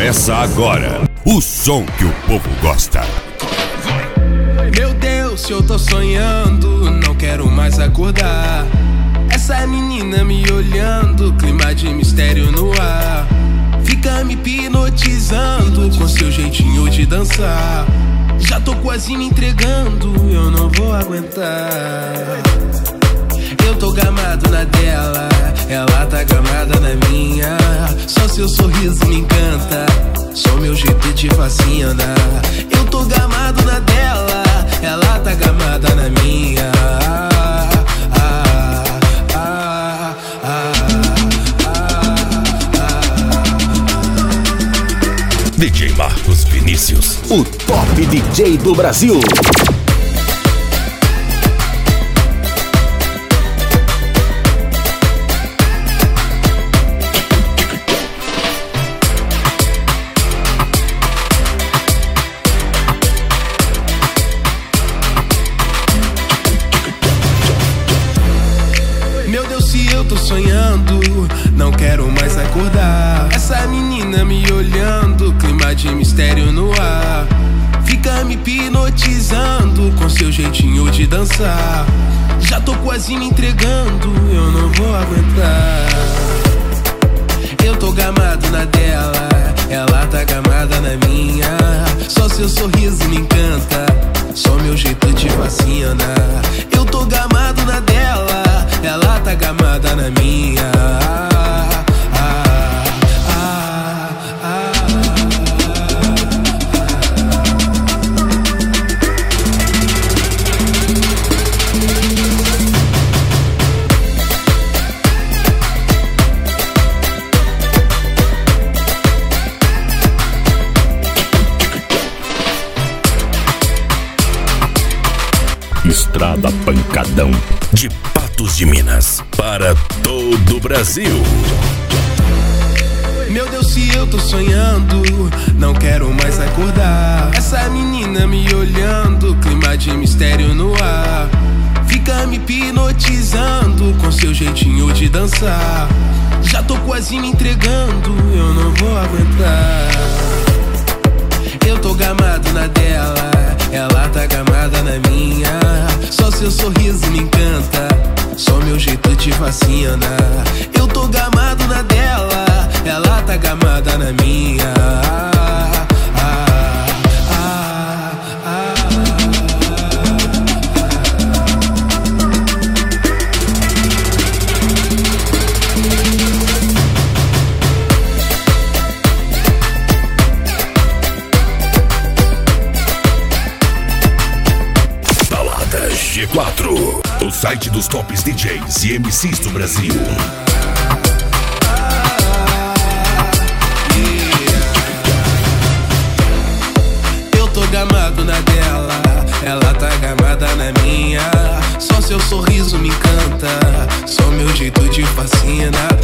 Começa agora o som que o povo gosta. Meu Deus, se eu tô sonhando, não quero mais acordar. Essa menina me olhando, clima de mistério no ar. Fica me hipnotizando com seu jeitinho de dançar. Já tô quase me entregando, eu não vou aguentar. Eu tô gamado na dela, ela tá gamada na minha. Só seu sorriso me encanta, só meu jeito te fascina. Eu tô gamado na dela, ela tá gamada na minha. DJ Marcos Vinícius, o top DJ do Brasil. Meu Deus, se eu tô sonhando, não quero mais acordar. Essa menina me olhando, clima de mistério no ar. Fica me hipnotizando com seu jeitinho de dançar. Já tô quase me entregando, eu não vou aguentar. Eu tô gamado na dela, ela tá gamada na minha. Só seu sorriso me encanta, só meu jeito te fascina. Eu tô gamado na dela, ela tá gamada na minha. Estrada Pancadão, de Patos de Minas, para todo o Brasil. Meu Deus, se eu tô sonhando, não quero mais acordar. Essa menina me olhando, clima de mistério no ar. Fica me hipnotizando com seu jeitinho de dançar. Já tô quase me entregando, eu não vou aguentar. Eu tô gamado na dela, ela tá gamada na minha. Só seu sorriso me encanta, só meu jeito te fascina. Eu tô gamado na dela, ela tá gamada na minha. G4, o site dos tops DJs e MCs do Brasil. Eu tô gamado na dela, ela tá gamada na minha. Só seu sorriso me encanta, só meu jeito te fascina.